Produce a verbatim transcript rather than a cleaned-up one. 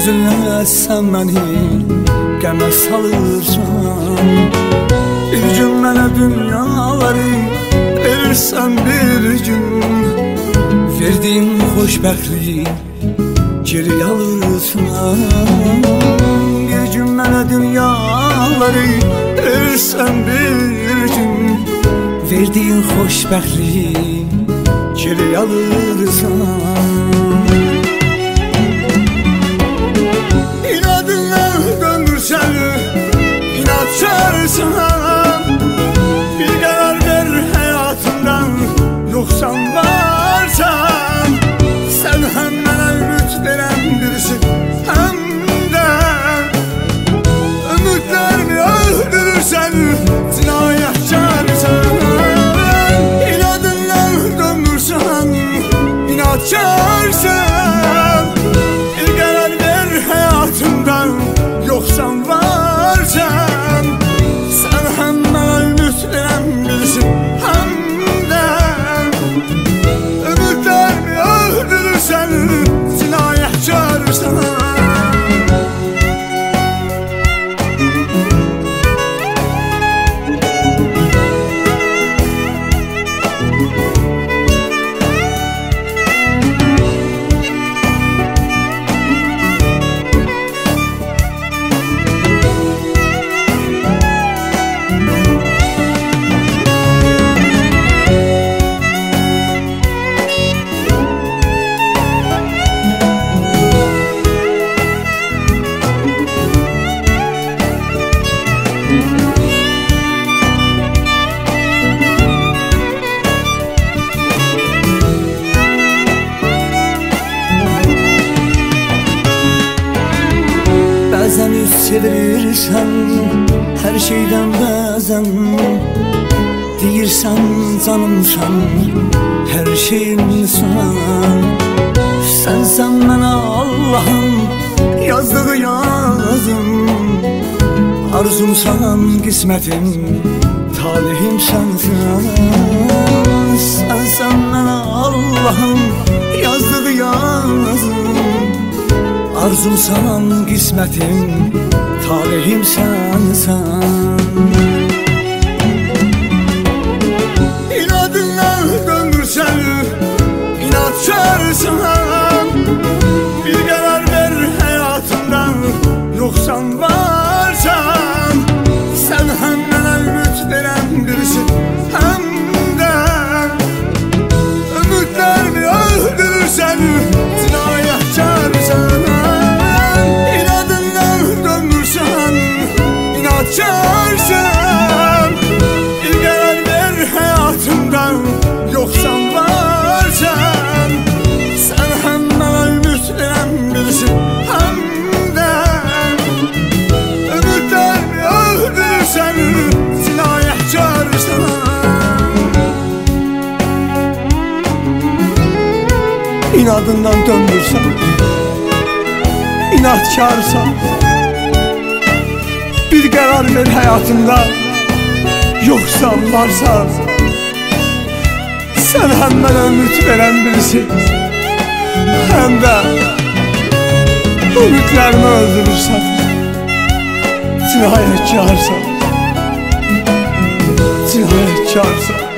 Sözünlə sən məni qəmə salırsan. Bir gün mənə dünyaları verirsən bir gün, verdiğin xoşbəxtliyi geri alırsan. Bir gün mənə dünyaları verirsən bir gün, verdiğin xoşbəxtliyi geri alırsan. İnadınla döndürsən, inat çağırsan. Bir qərar ver həyatımdan, yoxsan varsan. Sən həm mənə ümid verən birisi, həm də ümidlərimi öldürürsən, cinayətkarsan. İnadınla döndürsən, inat çağırsan. Bir qərar ver həyatımdan, yoxsan varsan. Sən həm mənə ümid verən birisi, həm də ümidlərimi öldürürsən, cinayətkarsan. Bəzən üz çevirirsən hər şeydən bəzən, deyirsən canımsan, hər şeyimsən. Sənsən mənə Allahın yazdığı yazım, arzumsan, qismətim, talihim sənsən. Sənsən mənə Allahın yazdığı yazım, arzumsan, qismətim, talihim sənsən. İnadınla döndürsən, inatkarsan. Bir qərar ver həyatımdan, yoxsan varsan. Sən həm mənə ümid verən birisi, həm də ümidlərimi öldürürsən, cinayətkarsan. Çağırsan, bir qərar ver həyatımdan, yoxsan varsan. Sən həm mənə ümid verən birisi, həm də ümidlərimi öldürürsən, cinayətkarsan. İnadından döndürsən, inatkarsan. Bir qərar ver həyatımda, yoxsan varsan. Sən həm mənə ümid verən birisi, həm də ümidlərimi öldürürsən, cinayətkarsan. Cinayətkarsan.